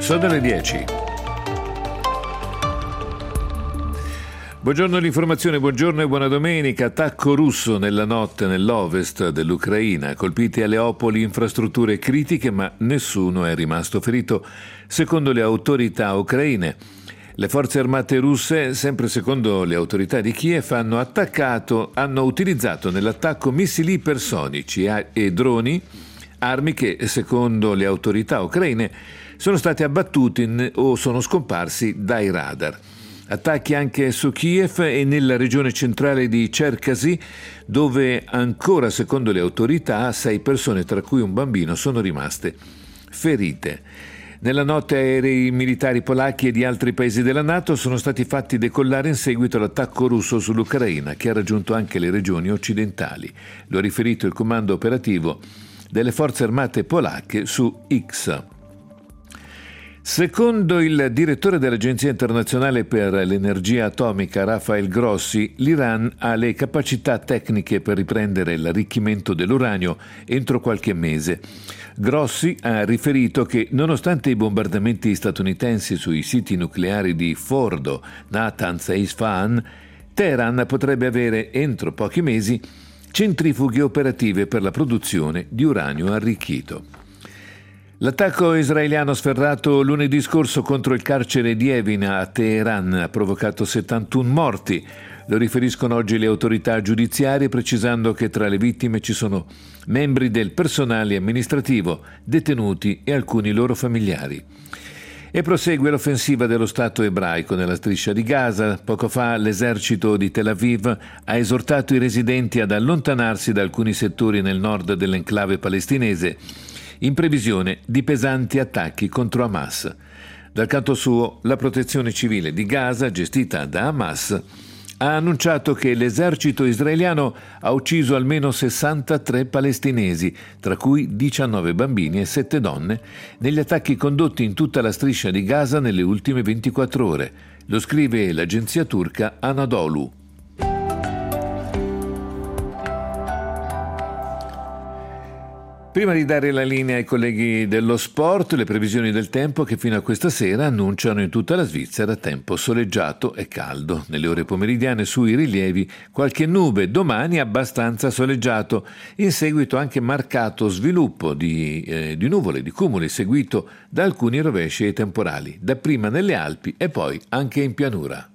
Sono le 10. Buongiorno l'informazione, buongiorno e buona domenica. Attacco russo nella notte nell'ovest dell'Ucraina. Colpite a Leopoli infrastrutture critiche, ma nessuno è rimasto ferito, secondo le autorità ucraine. Le forze armate russe, sempre secondo le autorità di Kiev, hanno utilizzato nell'attacco missili ipersonici e droni, armi che, secondo le autorità ucraine, sono stati abbattuti o sono scomparsi dai radar. Attacchi anche su Kiev e nella regione centrale di Cherkasy, dove ancora, secondo le autorità, 6 persone, tra cui un bambino, sono rimaste ferite. Nella notte aerei militari polacchi e di altri paesi della NATO sono stati fatti decollare in seguito all'attacco russo sull'Ucraina, che ha raggiunto anche le regioni occidentali. Lo ha riferito il comando operativo delle forze armate polacche su X. Secondo il direttore dell'Agenzia internazionale per l'energia atomica Rafael Grossi, l'Iran ha le capacità tecniche per riprendere l'arricchimento dell'uranio entro qualche mese. Grossi ha riferito che, nonostante i bombardamenti statunitensi sui siti nucleari di Fordo, Natanz e Isfahan, Teheran potrebbe avere, entro pochi mesi, centrifughe operative per la produzione di uranio arricchito. L'attacco israeliano sferrato lunedì scorso contro il carcere di Evin a Teheran ha provocato 71 morti. Lo riferiscono oggi le autorità giudiziarie, precisando che tra le vittime ci sono membri del personale amministrativo, detenuti e alcuni loro familiari. E prosegue l'offensiva dello Stato ebraico nella striscia di Gaza. Poco fa l'esercito di Tel Aviv ha esortato i residenti ad allontanarsi da alcuni settori nel nord dell'enclave palestinese, in previsione di pesanti attacchi contro Hamas. Dal canto suo, la protezione civile di Gaza, gestita da Hamas, ha annunciato che l'esercito israeliano ha ucciso almeno 63 palestinesi, tra cui 19 bambini e 7 donne, negli attacchi condotti in tutta la striscia di Gaza nelle ultime 24 ore. Lo scrive l'agenzia turca Anadolu. Prima di dare la linea ai colleghi dello sport, le previsioni del tempo che fino a questa sera annunciano in tutta la Svizzera tempo soleggiato e caldo. Nelle ore pomeridiane sui rilievi qualche nube, domani abbastanza soleggiato, in seguito anche marcato sviluppo di nuvole, di cumuli, seguito da alcuni rovesci e temporali, dapprima nelle Alpi e poi anche in pianura.